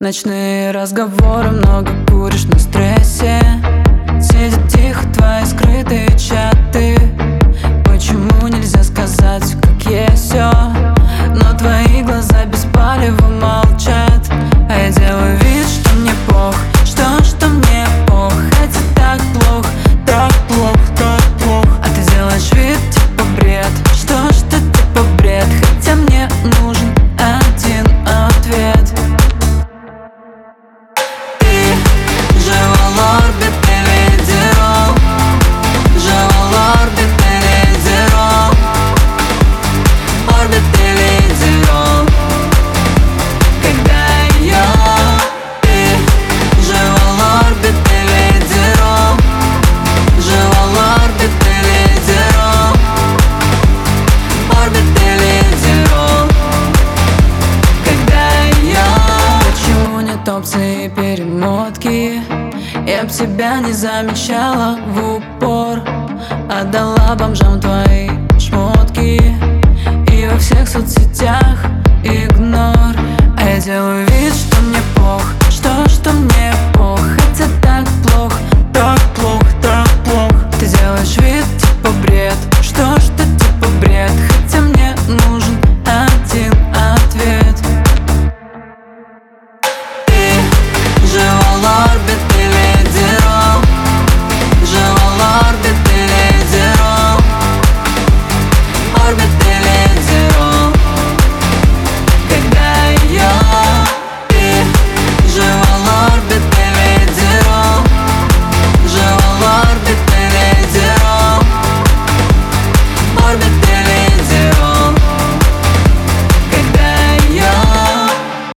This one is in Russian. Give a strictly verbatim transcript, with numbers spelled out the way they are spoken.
Ночные разговоры, много куришь на стрессе. Сидят тихо твои скрытые чаты. Почему нельзя сказать всё как есть всё? Но твои глаза без палева молчат. А я делаю вид, что мне плохо, что, что мне плохо. Хотя так плохо, так плохо, так плохо. А ты делаешь вид, типа бред, что, что типа бред. Хотя мне нужен один ответ. Опции и перемотки. Я б тебя не замечала в упор. Отдала бомжам твои шмотки. И во всех соцсетях игнор. А я делаю вид,